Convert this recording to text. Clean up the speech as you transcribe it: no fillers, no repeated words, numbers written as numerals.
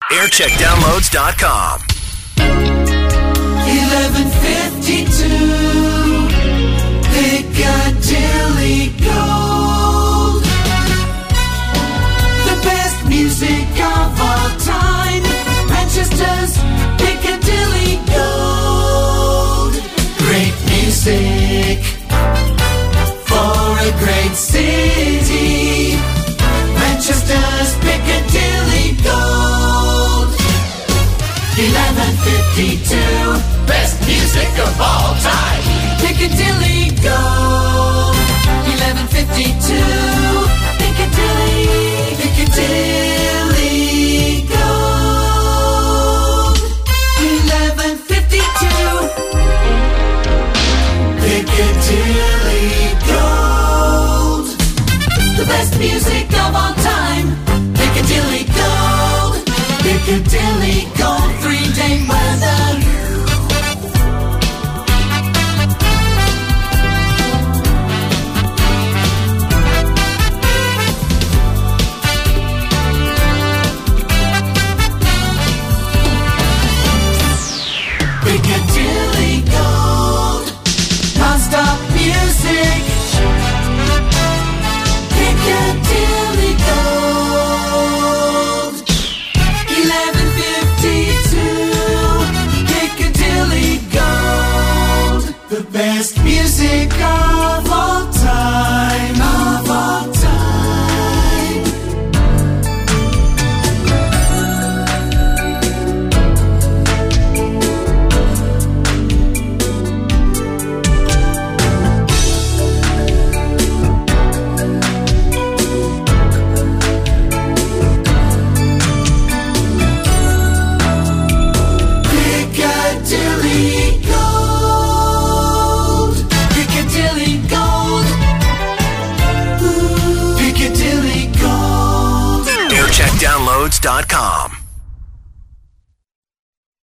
Aircheckdownloads.com. 1152 Piccadilly Gold. The best music of all time. Manchester's Piccadilly Gold. Great music for a great city. Manchester's Piccadilly Gold. 1152. Best music of all time. Piccadilly Gold. 1152. Piccadilly Gold. 1152. Piccadilly Gold. The best music of all time. Piccadilly Gold. Piccadilly Gold. 3-day weather. Piccadilly Gold. Non-stop music. Piccadilly Gold. 1152. Piccadilly Gold. The best music of all time. Of all time. Piccadilly Gold. Piccadilly Gold. Ooh, Piccadilly Gold. Aircheckdownloads.com.